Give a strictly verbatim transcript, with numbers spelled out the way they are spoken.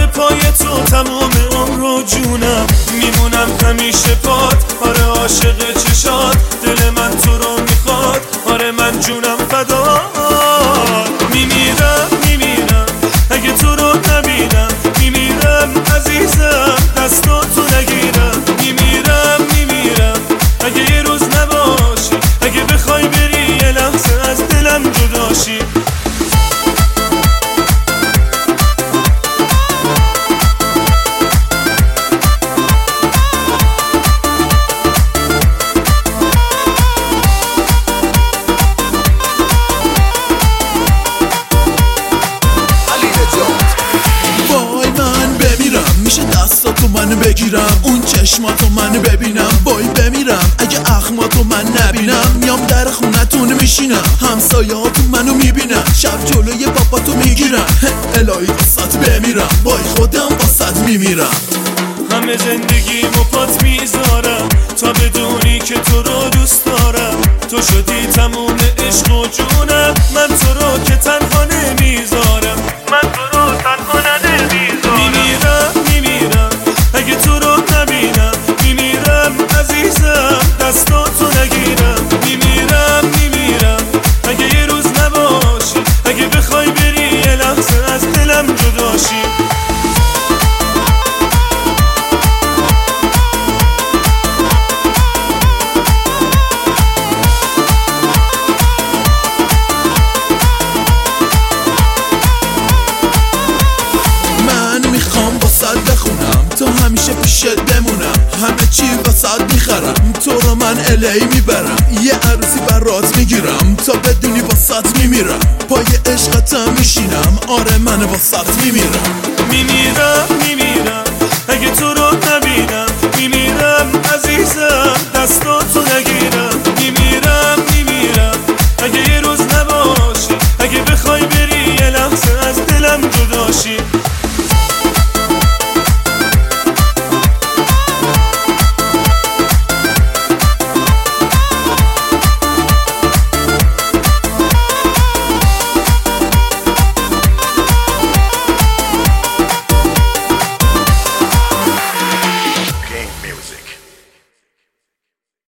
پای تو تمام عمر و جونم، میمونم همیشه پات. آره عاشق چشات، دل من تو رو میخواد. آره من جونم فدات. میمیرم میمیرم اگه تو رو نبینم، میمیرم عزیزم دستاتو نگیرم. میمیرم میمیرم اگه یه روز نباشی، اگه بخوای بری یه لحظه از دلم جداشی. میشه دستاتو من بگیرم، اون چشماتو من ببینم. وای بمیرم اگه اخماتو من نبینم. میام در خونتون میشینم، همسایه‌هاتون منو میبینم. شب جلوی پاپاتو میگیرم، الهی واسات بمیرم. وای خودم واسات میمیرم. همه زندگیمو پات میذارم تا بدونی که تو رو دوست دارم. تو شدی تموم عشق و جونم، من تو رو که تنها نمیذارم. من تو رو تنها نمیذارم. میمیرم میمیرم اگه تو رو نبینم، میمیرم عزیزم دستاتو نگیرم. میمیرم میمیرم اگه یه روز نباشی، اگه بخوای بری یه لحظه از دلم جداشی. تو همیشه پیشت بمونم، همه چی واسات میخرم. تو رو من الی میبرم، یه عروسی برات میگیرم. تا بدونی واسات میمیرم، پای عشقتم میشینم. آره من واسات میمیرم. میمیرم میمیرم اگه تو رو نبینم، میمیرم عزیزم دستاتو نگیرم. میمیرم میمیرم اگه یه روز نباشی، اگه بخوای بری یه لحظه از دلم جداشی.